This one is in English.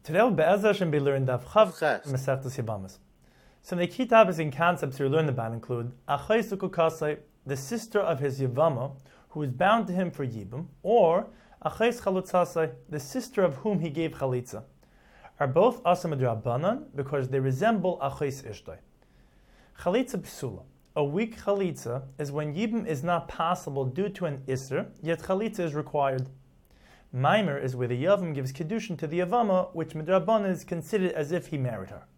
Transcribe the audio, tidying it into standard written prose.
Today we'll Be'ez Hashem be learning Daf Chav Masechtas Yevamos. Some of the key topics and concepts we learn about include Achais Ukukasai, the sister of his Yevama, who is bound to him for Yibum, or Achais Chalutzasai, the sister of whom he gave Chalitza, are both Asa Midrabanan because they resemble Achais Ishtoi. Chalitza Psula. A weak Chalitza is when Yibum is not possible due to an Isser, yet Chalitza is required. Maimer is where the Yavam gives Kedushin to the Yavama, which Midrabanan is considered as if he married her.